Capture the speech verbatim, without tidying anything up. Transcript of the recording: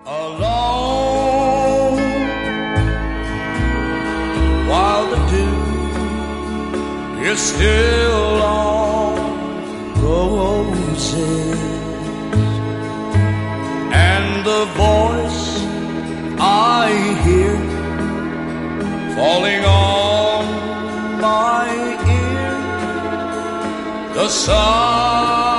alone while the dew is still on the roses, and the voice I hear falling on my ear, the sun